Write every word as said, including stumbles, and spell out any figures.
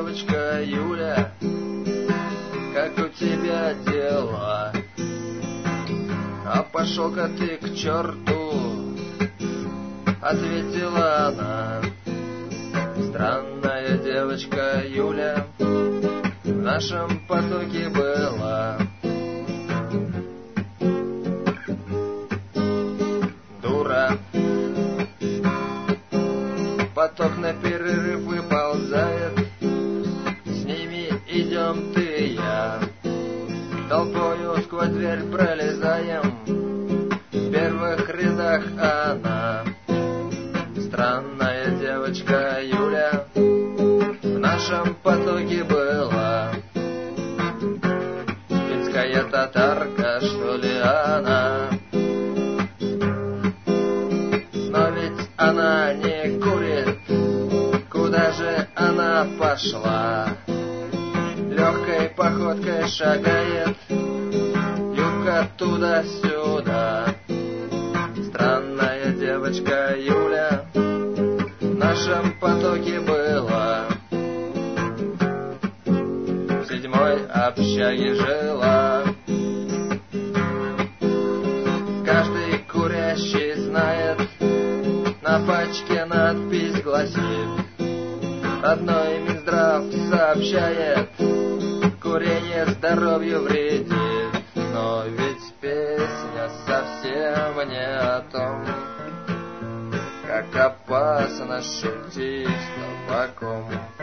девочка Юля, как у тебя дела? А пошел-ка ты к черту, ответила она. Странная девочка Юля в нашем потоке была. Дура. Поток на перерыв выползает, с ними идем ты и я. Толпою сквозь дверь пролезаем, в первых рядах она. Странная девочка Юля в нашем потоке была. Финская татарка, что ли, она? Но ведь она не курит. Куда же она пошла? Легкой походкой шагает, юбка туда-сюда. Странная девочка Юля в нашем потоке была. В седьмой общаге жила. Каждый курящий знает, на пачке надпись гласит: родной Минздрав сообщает, курение здоровью вредит. Но ведь песня совсем не о том, как опасно шутить с табаком.